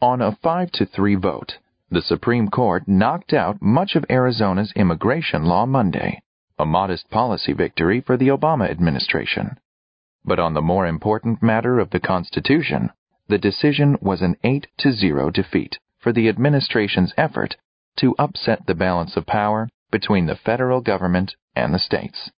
On a 5-3 vote, the Supreme Court knocked out much of Arizona's immigration law Monday, a modest policy victory for the Obama administration. But on the more important matter of the Constitution, the decision was an 8-0 defeat for the administration's effort to upset the balance of power between the federal government and the states.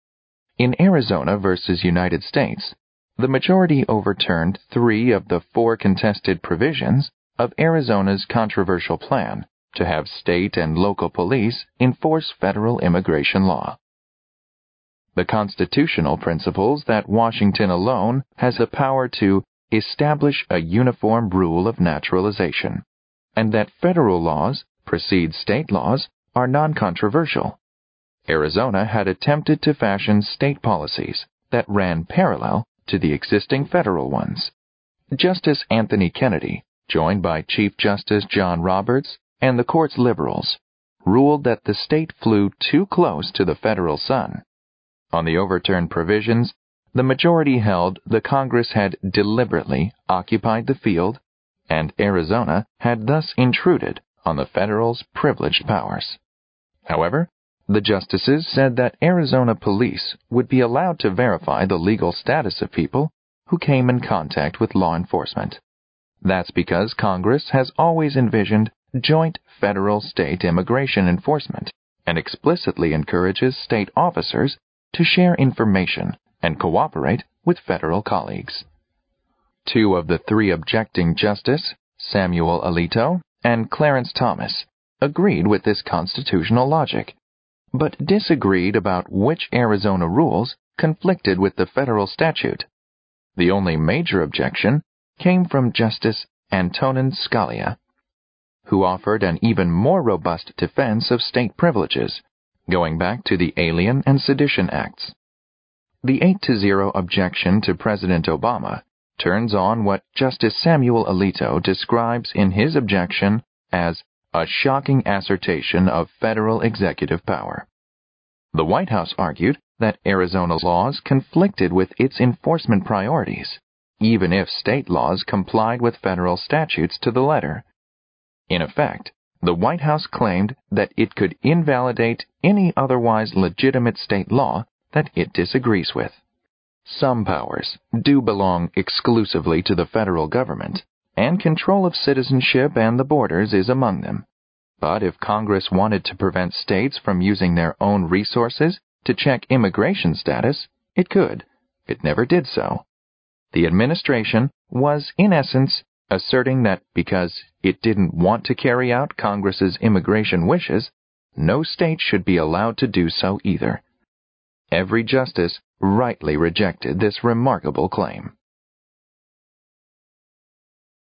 In Arizona versus United States, the majority overturned 3 of the 4 contested provisions of Arizona's controversial plan to have state and local police enforce federal immigration law. The constitutional principles that Washington alone has the power to establish a uniform rule of naturalization, and that federal laws precede state laws, are non-controversial. Arizona had attempted to fashion state policies that ran parallel to the existing federal ones. Justice Anthony Kennedy, joined by Chief Justice John Roberts and the court's liberals, ruled that the state flew too close to the federal sun. On the overturned provisions, the majority held the Congress had deliberately occupied the field, and Arizona had thus intruded on the federal's privileged powers. However, the justices said that Arizona police would be allowed to verify the legal status of people who came in contact with law enforcement. That's because Congress has always envisioned joint federal-state immigration enforcement and explicitly encourages state officers to share information and cooperate with federal colleagues. 2 of the 3 objecting justices, Samuel Alito and Clarence Thomas, agreed with this constitutional logic, but disagreed about which Arizona rules conflicted with the federal statute. The only major objection came from Justice Antonin Scalia, who offered an even more robust defense of state privileges, going back to the Alien and Sedition Acts. The 8-0 objection to President Obama turns on what Justice Samuel Alito describes in his objection as a shocking assertion of federal executive power. The White House argued that Arizona's laws conflicted with its enforcement priorities, even if state laws complied with federal statutes to the letter. In effect, the White House claimed that it could invalidate any otherwise legitimate state law that it disagrees with. Some powers do belong exclusively to the federal government, and control of citizenship and the borders is among them. But if Congress wanted to prevent states from using their own resources to check immigration status, it could. It never did so. The administration was, in essence, asserting that because it didn't want to carry out Congress's immigration wishes, no state should be allowed to do so either. Every justice rightly rejected this remarkable claim.